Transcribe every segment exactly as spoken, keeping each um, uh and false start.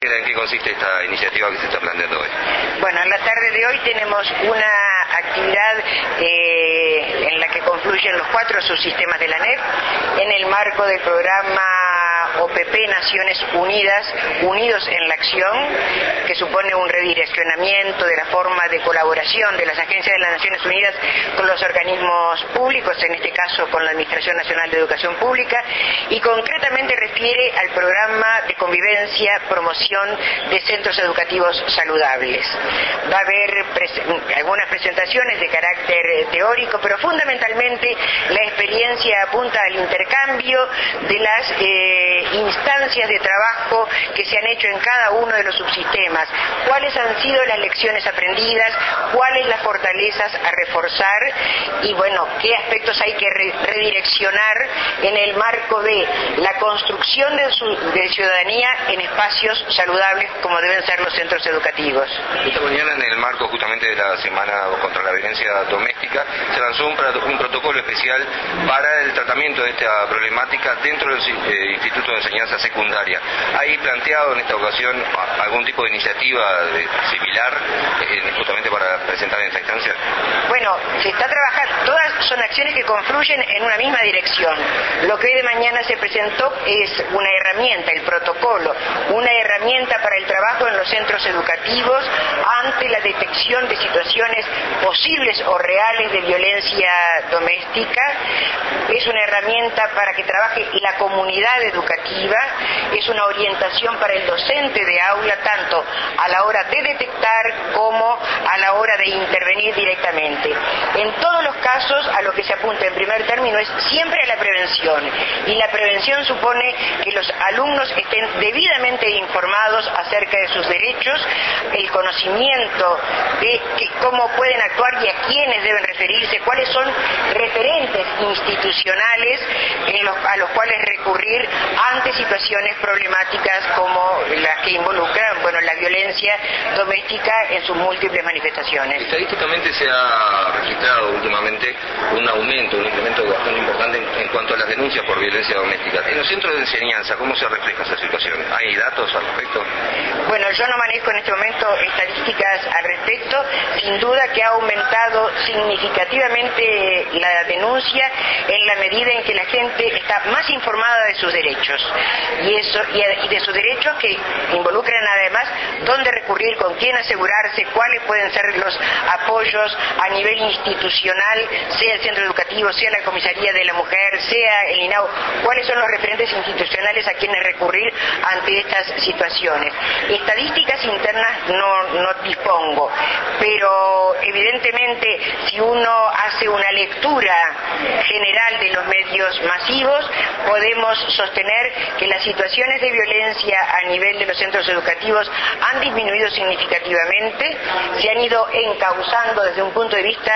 ¿En qué consiste esta iniciativa que se está planteando hoy? Bueno, en la tarde de hoy tenemos una actividad eh, en la que confluyen los cuatro subsistemas de la N E P en el marco del programa O P P Naciones Unidas, Unidos en la Acción, que supone un redireccionamiento de la forma de colaboración de las agencias de las Naciones Unidas con los organismos públicos, en este caso con la Administración Nacional de Educación Pública, y concretamente refiere al programa de convivencia, promoción de centros educativos saludables. Va a haber pres algunas presentaciones de carácter teórico, pero fundamentalmente la experiencia apunta al intercambio de las eh, instancias de trabajo que se han hecho en cada uno de los subsistemas, cuáles han sido las lecciones aprendidas, cuáles las fortalezas a reforzar y bueno, qué aspectos hay que re redireccionar en el marco de la construcción de, su de ciudadanía en espacios saludables como deben ser los centros educativos. Esta mañana, en el marco justamente de la Semana contra la Violencia Doméstica, se lanzó un, un protocolo especial para el tratamiento de esta problemática dentro del eh, Instituto de Enseñanza Secundaria. ¿Hay planteado en esta ocasión algún tipo de iniciativa de, similar eh, justamente para presentar en esta instancia? Bueno, se está trabajando, todas son acciones que confluyen en una misma dirección. Lo que hoy de mañana se presentó es una herramienta, el protocolo, una herramienta para el trabajo en los centros educativos ante la detección de situaciones posibles o reales de violencia doméstica. Es una herramienta para que trabaje la comunidad educativa, es una orientación para el docente de aula, tanto a la hora de detectar como a la hora de intervenir directamente. En todos los casos, a lo que se apunta en primer término es siempre a la prevención, y la prevención supone que los alumnos estén debidamente informados acerca de sus derechos, el conocimiento de que, cómo pueden actuar y a quiénes deben referirse, cuáles son referentes institucionales en los, a los cuales recurrir ante situaciones problemáticas como las que involucran, bueno, la violencia doméstica en sus múltiples manifestaciones. Estadísticamente se ha registrado últimamente un aumento, un incremento bastante importante en, en cuanto a las denuncias por violencia doméstica. En los centros de enseñanza, ¿cómo se refleja esa situación? ¿Hay datos al respecto? Bueno, yo no manejo en este momento estadísticas al respecto. Sin duda que ha aumentado significativamente la denuncia en la medida en que la gente está más informada de sus derechos y eso y de sus derechos que involucran además dónde recurrir, con quién asegurarse, cuáles pueden ser los apoyos a nivel institucional, sea el centro educativo, sea la comisaría de la mujer, sea el I N A U, cuáles son los referentes institucionales a quienes recurrir ante estas situaciones. Estadísticas internas no, no dispongo, pero evidentemente si uno hace una lectura general de los medios masivos, podemos sostener que las situaciones de violencia a nivel de los centros educativos han disminuido significativamente, se han ido encauzando desde un punto de vista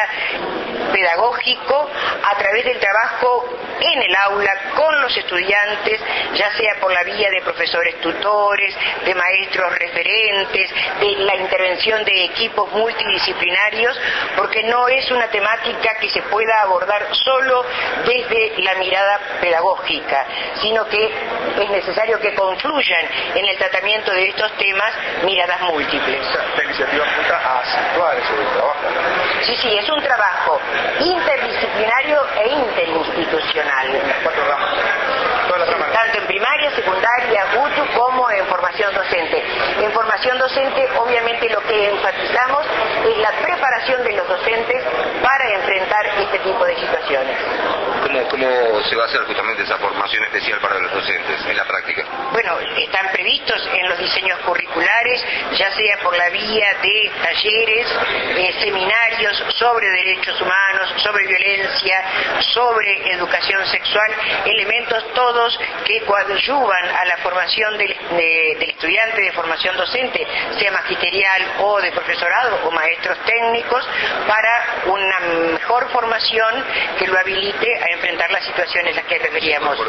pedagógico a través del trabajo en el aula con los estudiantes, ya sea por la vía de profesores tutores, de maestros referentes, de la intervención de equipos multidisciplinarios, porque no es una temática que se pueda abordar solo desde la mirada pedagógica, sino que es necesario que confluyan en el tratamiento de estos temas miradas múltiples. Esta iniciativa apunta a situar eso del trabajo. Sí, sí, es un trabajo interdisciplinario e interinstitucional. En las cuatro ramas. Todas las ramas. Tanto en primaria, secundaria, U T U, como en formación docente. En formación docente, obviamente, lo que enfatizamos es la preparación de los docentes para enfrentar este tipo de situaciones. ¿Cómo, cómo se va a hacer justamente esa formación especial para los docentes en la práctica? Bueno, están previstos en los diseños curriculares, ya sea por la vía de talleres, eh, seminarios sobre derechos humanos, sobre violencia, sobre educación sexual, elementos todos que coadyuvan a la formación del, de, del estudiante de formación docente, sea magisterial o de profesorado o maestros técnicos, para una mejor formación que lo habilite a enfrentar las situaciones a las que referíamos.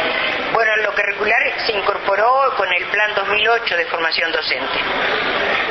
Bueno, lo curricular se incorporó con el Plan dos mil ocho de formación docente.